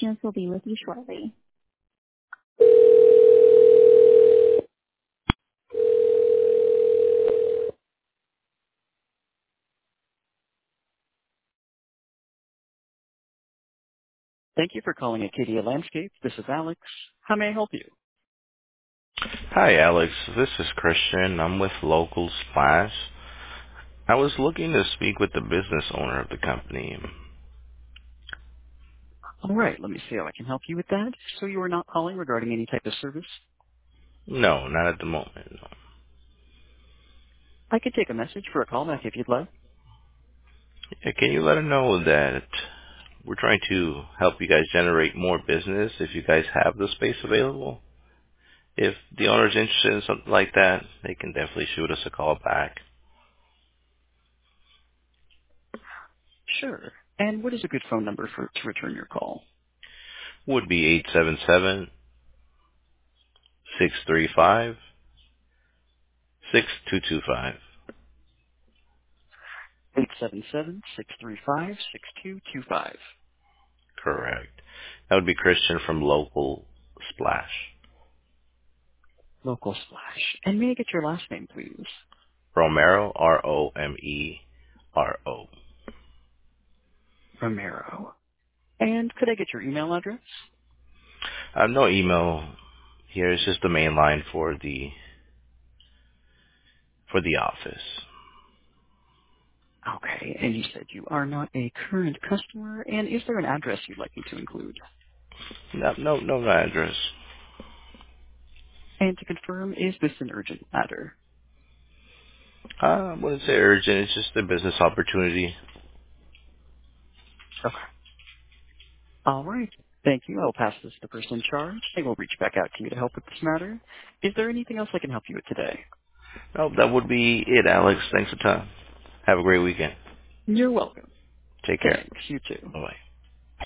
receptionist will be with you shortly. Thank you for calling Acadia Landscape. This is Alex. How may I help you? Hi, Alex. This is Christian. I'm with Local Splash. I was looking to speak with the business owner of the company. All right, let me see how I can help you with that. So you are not calling regarding any type of service? No, not at the moment. No. I could take a message for a callback if you'd like. Yeah, can you let him know that we're trying to help you guys generate more business if you guys have the space available? If the owner's interested in something like that, they can definitely shoot us a call back. Sure. And what is a good phone number to return your call? Would be 877-635-6225. 877-635-6225. Correct. That would be Christian from Local Splash. Local Splash. And may I get your last name, please? Romero, Romero. Romero. And could I get your email address? No email here. It's just the main line for the office. Okay, and you said you are not a current customer, and is there an address you'd like me to include? No address. And to confirm, is this an urgent matter? I wouldn't say urgent. It's just a business opportunity. Okay. All right. Thank you. I'll pass this to the person in charge. They will reach back out to you to help with this matter. Is there anything else I can help you with today? No, that would be it, Alex. Thanks a ton. Have a great weekend. You're welcome. Take care. Thanks. You too. Bye bye.